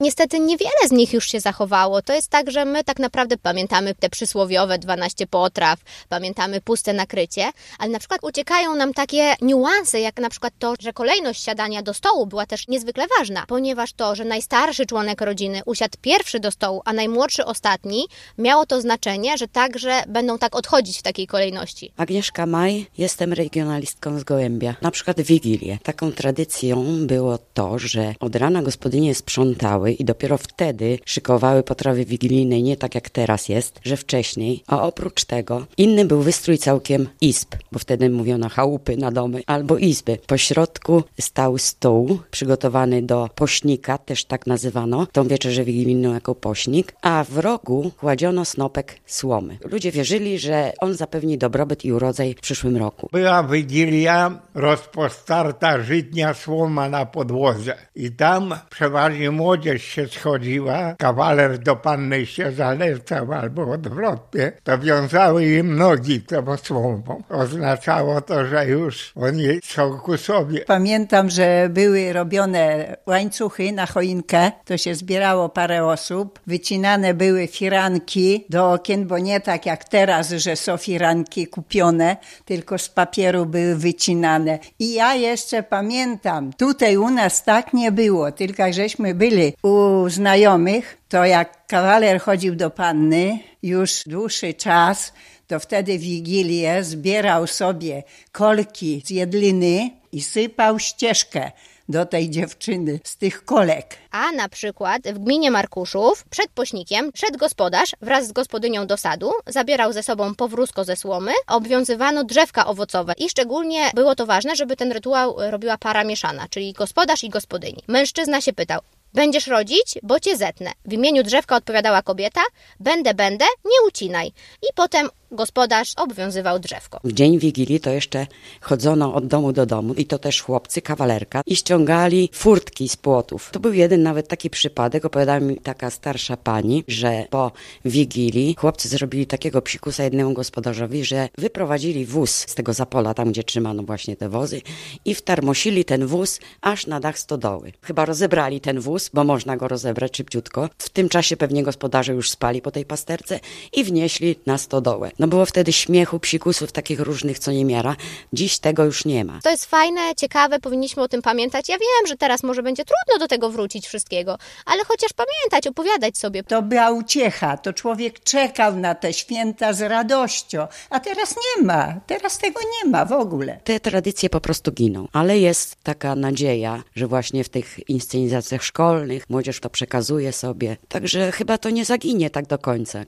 Niestety niewiele z nich już się zachowało. To jest tak, że my tak naprawdę pamiętamy te przysłowiowe 12 potraw, pamiętamy puste nakrycie, ale na przykład uciekają nam takie niuanse, jak na przykład to, że kolejność siadania do stołu była też niezwykle ważna, ponieważ to, że najstarszy członek rodziny usiadł pierwszy do stołu, a najmłodszy ostatni, miało to znaczenie, że także będą tak odchodzić w takiej kolejności. Agnieszka Maj, jestem regionalistką z Gołębia. Na przykład Wigilię. Taką tradycją było to, że od rana gospodynie sprzątały i dopiero wtedy szykowały potrawy wigilijne, nie tak jak teraz jest, że wcześniej. A oprócz tego inny był wystrój całkiem izb, bo wtedy mówiono chałupy na domy, albo izby. Po środku stał stół przygotowany do pośnika, też tak nazywano, tą wieczerzę wigilijną jako pośnik, a w rogu kładziono snopek słomy. Ludzie wierzyli, że on zapewni dobrobyt i urodzaj w przyszłym roku. Była Wigilia, rozpostarta żytnia słoma na podłodze i tam przeważnie młodzież się schodziła, kawaler do panny się zalecał albo odwrotnie, to wiązały im nogi tą słomą. Oznaczało to, że już oni są ku sobie. Pamiętam, że były robione łańcuchy na choinkę, to się zbierało parę osób, wycinane były firanki do okien, bo nie tak jak teraz, że są firanki kupione, tylko z papieru były wycinane. I ja jeszcze pamiętam, tutaj u nas tak nie było, tylko żeśmy byli u znajomych, to jak kawaler chodził do panny już dłuższy czas, to wtedy w Wigilię zbierał sobie kolki z jedliny i sypał ścieżkę do tej dziewczyny z tych kolek. A na przykład w gminie Markuszów przed pośnikiem szedł gospodarz wraz z gospodynią do sadu, zabierał ze sobą powrózko ze słomy, obwiązywano drzewka owocowe i szczególnie było to ważne, żeby ten rytuał robiła para mieszana, czyli gospodarz i gospodyni. Mężczyzna się pytał: będziesz rodzić, bo cię zetnę. W imieniu drzewka odpowiadała kobieta: będę, nie ucinaj. I potem gospodarz obwiązywał drzewko. W dzień Wigilii to jeszcze chodzono od domu do domu i to też chłopcy, kawalerka, i ściągali furtki z płotów. To był jeden nawet taki przypadek, opowiadała mi taka starsza pani, że po Wigilii chłopcy zrobili takiego psikusa jednemu gospodarzowi, że wyprowadzili wóz z tego zapola, tam gdzie trzymano właśnie te wozy, i wtarmosili ten wóz aż na dach stodoły. Chyba rozebrali ten wóz, bo można go rozebrać szybciutko. W tym czasie pewnie gospodarze już spali po tej pasterce i wnieśli na stodołę. No było wtedy śmiechu, psikusów takich różnych, co niemiara. Dziś tego już nie ma. To jest fajne, ciekawe, powinniśmy o tym pamiętać. Ja wiem, że teraz może będzie trudno do tego wrócić wszystkiego, ale chociaż pamiętać, opowiadać sobie. To była uciecha, to człowiek czekał na te święta z radością, a teraz nie ma, teraz tego nie ma w ogóle. Te tradycje po prostu giną, ale jest taka nadzieja, że właśnie w tych inscenizacjach szkolnych młodzież to przekazuje sobie, także chyba to nie zaginie tak do końca.